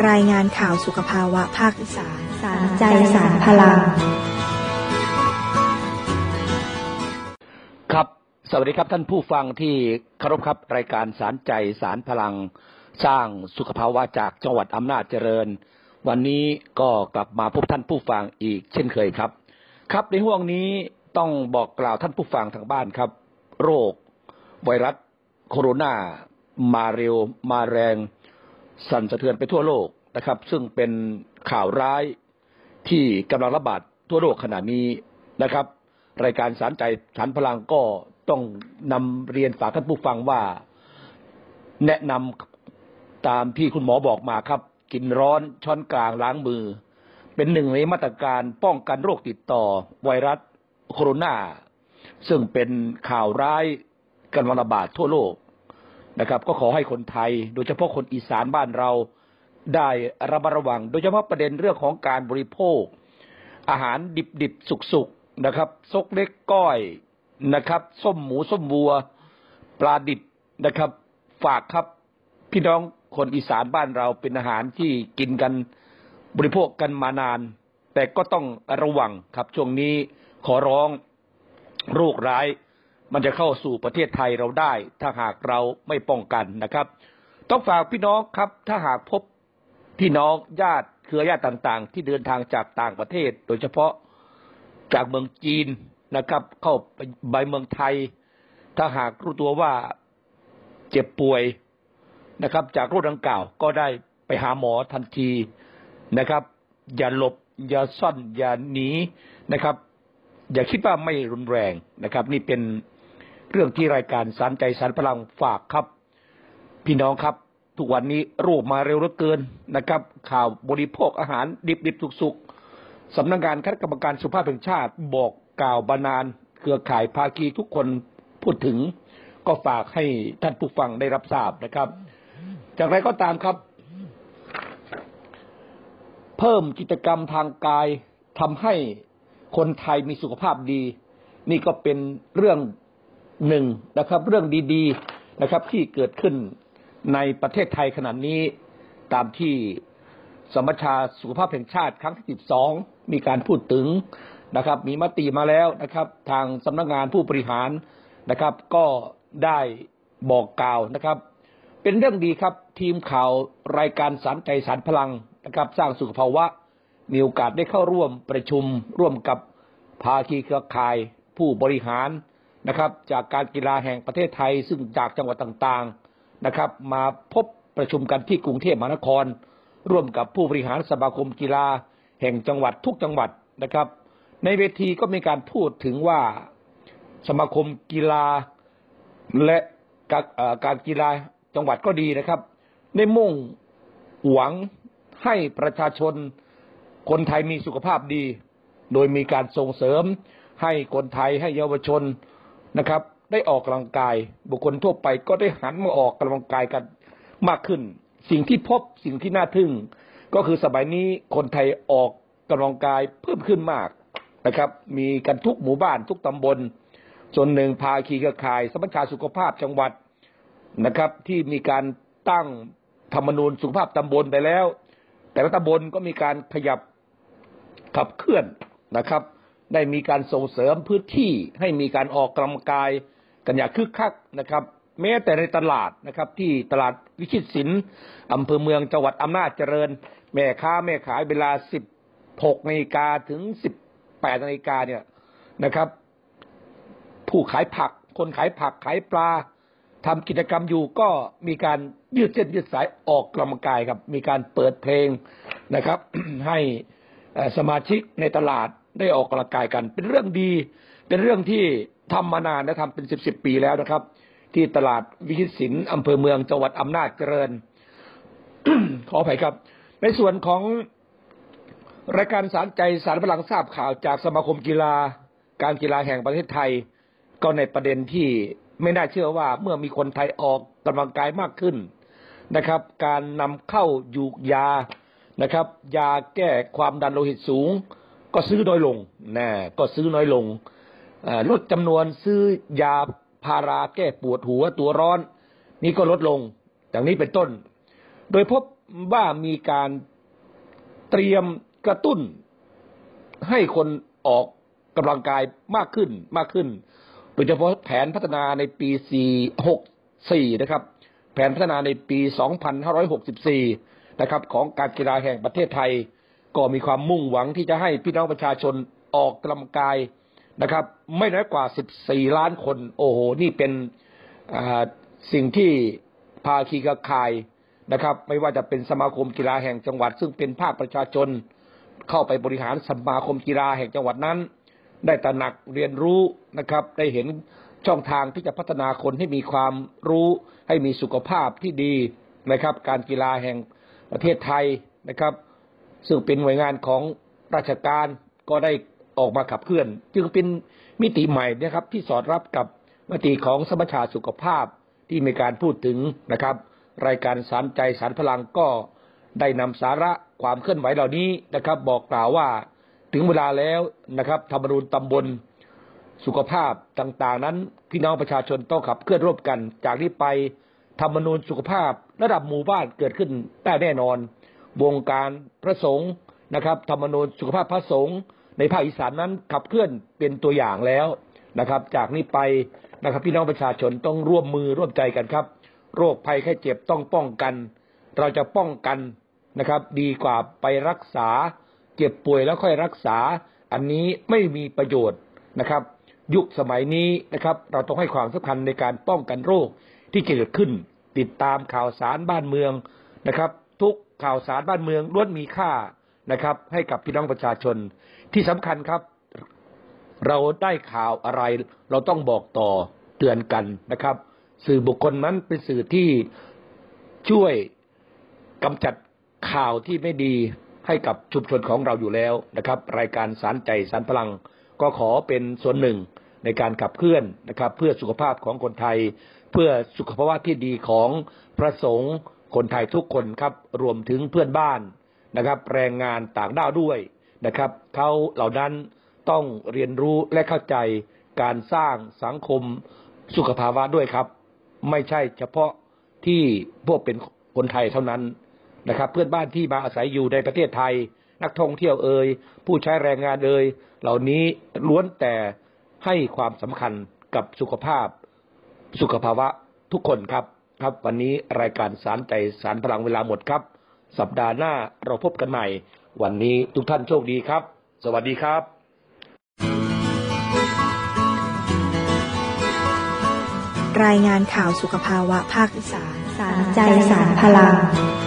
รายงานข่าวสุขภาวะภาคอีสานสารใจสารพลังครับสวัสดีครับท่านผู้ฟังที่เคารพครับรายการสารใจสารพลังสร้างสุขภาวะจากจังหวัดอำนาจเจริญวันนี้ก็กลับมาพบท่านผู้ฟังอีกเช่นเคยครับครับในห่วงนี้ต้องบอกกล่าวท่านผู้ฟังทางบ้านครับโรคไวรัสโคโรนามาเร็วมาแรงสั่นสะเทือนไปทั่วโลกนะครับซึ่งเป็นข่าวร้ายที่กำลังระบาดทั่วโลกขณะนี้นะครับรายการสารใจสารพลังก็ต้องนำเรียนฝากท่านผู้ฟังว่าแนะนำตามที่คุณหมอบอกมาครับกินร้อนช้อนกลางล้างมือเป็นหนึ่งในมาตรการป้องกันโรคติดต่อไวรัสโคโรนาซึ่งเป็นข่าวร้ายกำลังระบาดทั่วโลกนะครับก็ขอให้คนไทยโดยเฉพาะคนอีสานบ้านเราได้ระมัดระวังโดยเฉพาะประเด็นเรื่องของการบริโภคอาหารดิบๆสุกๆนะครับซกเล็กก้อยนะครับส้มหมูส้มวัวปลาดิบนะครับฝากครับพี่น้องคนอีสานบ้านเราเป็นอาหารที่กินกันบริโภคกันมานานแต่ก็ต้องระวังครับช่วงนี้ขอร้องโรคร้ายมันจะเข้าสู่ประเทศไทยเราได้ถ้าหากเราไม่ป้องกันนะครับต้องฝากพี่น้องครับถ้าหากพบพี่น้องญาติเครือญาติต่างๆที่เดินทางจากต่างประเทศโดยเฉพาะจากเมืองจีนนะครับเข้าไปเมืองไทยถ้าหากรู้ตัวว่าเจ็บป่วยนะครับจากโรคดังกล่าวก็ได้ไปหาหมอทันทีนะครับอย่าหลบอย่าซ่อนอย่าหนีนะครับอย่าคิดว่าไม่รุนแรงนะครับนี่เป็นเรื่องที่รายการสารใจสารพลังฝากครับพี่น้องครับทุกวันนี้โรคมาเร็วเหลือเกินนะครับข่าวบริโภคอาหารดิบๆสุกๆสำนักงานคณะกรรมการสุขภาพแห่งชาติบอกกล่าวมานานเครือข่ายภาคีทุกคนพูดถึงก็ฝากให้ท่านผู้ฟังได้รับทราบนะครับจากไรก็ตามครับเพิ่มกิจกรรมทางกายทำให้คนไทยมีสุขภาพดีนี่ก็เป็นเรื่องหนึ่งนะครับเรื่องดีๆนะครับที่เกิดขึ้นในประเทศไทยขณะนี้ตามที่สมัชชาสุขภาพแห่งชาติครั้งที่12มีการพูดถึงนะครับมีมติมาแล้วนะครับทางสำนักงานผู้บริหารนะครับก็ได้บอกกล่าวนะครับเป็นเรื่องดีครับทีมข่าวรายการสารใจสารพลังนะครับสร้างสุขภาวะมีโอกาสได้เข้าร่วมประชุมร่วมกับภาคีเครือข่ายผู้บริหารนะครับจากการกีฬาแห่งประเทศไทยซึ่งจากจังหวัดต่างๆนะครับมาพบประชุมกันที่กรุงเทพมหานครร่วมกับผู้บริหารสมาคมกีฬาแห่งจังหวัดทุกจังหวัดนะครับในเวทีก็มีการพูดถึงว่าสมาคมกีฬาและการกีฬาจังหวัดก็ดีนะครับได้มุ่งหวังให้ประชาชนคนไทยมีสุขภาพดีโดยมีการส่งเสริมให้คนไทยให้เยาวชนนะครับได้ออกกำลังกายบุคคลทั่วไปก็ได้หันมาออกกำลังกายกันมากขึ้นสิ่งที่พบสิ่งที่น่าทึ่งก็คือสมัยนี้คนไทยออกกำลังกายเพิ่มขึ้นมากนะครับมีกันทุกหมู่บ้านทุกตำบลส่วนหนึ่งภาคีเครือข่ายสมัชชาสุขภาพจังหวัดนะครับที่มีการตั้งธรรมนูญสุขภาพตำบลไปแล้วแต่ละตำบลก็มีการขยับขับเคลื่อนนะครับได้มีการส่งเสริมพื้นที่ให้มีการออกกำลังกายกันอย่างคึกคักนะครับแม้แต่ในตลาดนะครับที่ตลาดวิชิตศิลป์อำเภอเมืองจังหวัดอำนาจเจริญแม่ค้าแม่ขายเวลา 16 นาฬิกาถึง 18 นาฬิกาเนี่ยนะครับผู้ขายผักคนขายผักขายปลาทำกิจกรรมอยู่ก็มีการยืดเส้นยืดสายออกกำลังกายครับมีการเปิดเพลงนะครับ ให้สมาชิกในตลาดได้ออกกำลังกายกันเป็นเรื่องดีเป็นเรื่องที่ทำมานานและทำเป็น10 ปีแล้วนะครับที่ตลาดวิชิตศิลป์อำเภอเมืองจังหวัดอำนาจเจริญ ขออภัยครับในส่วนของรายการสารใจสารพลังทราบข่าวจากสมาคมกีฬาการกีฬาแห่งประเทศไทยก็ในประเด็นที่ไม่น่าเชื่อว่าเมื่อมีคนไทยออกกำลังกายมากขึ้นนะครับการนำเข้ายูกยานะครับยาแก้ความดันโลหิตสูงก็ซื้อน้อยลงก็ซื้อน้อยลงลดจำนวนซื้อยาพาราแก้ปวดหัวตัวร้อนนี่ก็ลดลงอย่างนี้เป็นต้นโดยพบว่ามีการเตรียมกระตุ้นให้คนออกกำลังกายมากขึ้นโดยเฉพาะแผนพัฒนาในปี64นะครับแผนพัฒนาในปี2564นะครับของการกีฬาแห่งประเทศไทยก็มีความมุ่งหวังที่จะให้พี่น้องประชาชนออกกำลังกายนะครับไม่น้อยกว่า14ล้านคนโอ้โหนี่เป็นสิ่งที่ภาคีเครือข่ายนะครับไม่ว่าจะเป็นสมาคมกีฬาแห่งจังหวัดซึ่งเป็นภาคประชาชนเข้าไปบริหารสมาคมกีฬาแห่งจังหวัดนั้นได้ตระหนักเรียนรู้นะครับได้เห็นช่องทางที่จะพัฒนาคนให้มีความรู้ให้มีสุขภาพที่ดีนะครับการกีฬาแห่งประเทศไทยนะครับซึ่งเป็นหน่วยงานของราชการก็ได้ออกมาขับเคลื่อนจึงเป็นมิติใหม่นะครับที่สอดรับกับมติของสมัชชาสุขภาพที่มีการพูดถึงนะครับรายการสารใจสารพลังก็ได้นำสาระความเคลื่อนไหวเหล่านี้นะครับบอกกล่าวว่าถึงเวลาแล้วนะครับธรรมนูญตำบลสุขภาพต่างๆนั้นพี่น้องประชาชนต้องขับเคลื่อนร่วมกันจากนี้ไปธรรมนูญสุขภาพระดับหมู่บ้านเกิดขึ้นได้แน่นอนวงการพระสงฆ์นะครับธรรมนูญสุขภาพพระสงฆ์ในภาคอีสานนั้นขับเคลื่อนเป็นตัวอย่างแล้วนะครับจากนี้ไปนะครับพี่น้องประชาชนต้องร่วมมือร่วมใจกันครับโรคภัยไข้เจ็บต้องป้องกันเราจะป้องกันนะครับดีกว่าไปรักษาเจ็บป่วยแล้วค่อยรักษาอันนี้ไม่มีประโยชน์นะครับยุคสมัยนี้นะครับเราต้องให้ความสำคัญในการป้องกันโรคที่เกิดขึ้นติดตามข่าวสารบ้านเมืองนะครับทุกข่าวสารบ้านเมืองล้วนมีค่านะครับให้กับพี่น้องประชาชนที่สำคัญครับเราได้ข่าวอะไรเราต้องบอกต่อเตือนกันนะครับสื่อบุคคลนั้นเป็นสื่อที่ช่วยกำจัดข่าวที่ไม่ดีให้กับชุมชนของเราอยู่แล้วนะครับรายการสารใจสารพลังก็ขอเป็นส่วนหนึ่งในการขับเคลื่อนนะครับเพื่อสุขภาพของคนไทยเพื่อสุขภาวะที่ดีของพระสงฆ์คนไทยทุกคนครับรวมถึงเพื่อนบ้านนะครับแรงงานต่างด้าวด้วยนะครับเขาเหล่านั้นต้องเรียนรู้และเข้าใจการสร้างสังคมสุขภาวะด้วยครับไม่ใช่เฉพาะที่พวกเป็นคนไทยเท่านั้นนะครับเพื่อนบ้านที่มาอาศัยอยู่ในประเทศไทยนักท่องเที่ยวผู้ใช้แรงงานเหล่านี้ล้วนแต่ให้ความสำคัญกับสุขภาวะทุกคนครับวันนี้รายการสารใจสารพลังเวลาหมดครับสัปดาห์หน้าเราพบกันใหม่วันนี้ทุกท่านโชคดีครับสวัสดีครับรายงานข่าวสุขภาวะภาคอีสานสารใจสารพลัง